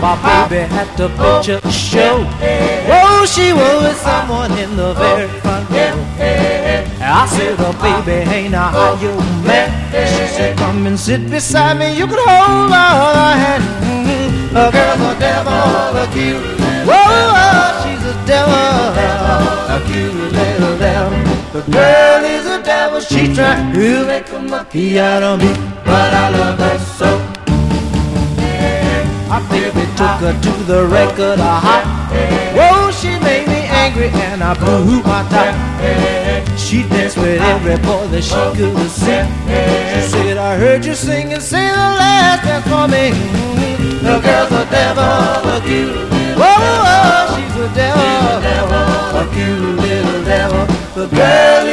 my baby at the picture show. Oh, she was with someone in the very front row. I said, oh baby, hey now how you man? She said, come and sit beside me, you can hold my hand. A girl's a devil, a cute. Whoa, she's a devil, a cute little devil. The girl is a devil, she tried to make a monkey out of me, but I love her so. My baby took her to the record hop. Whoa, she made me angry and I blew my top. She danced with every boy that she could see. She said, I heard you sing and say the last dance for me. The girl's a devil, a cute. Whoa, she's a devil, a cute little devil. The girl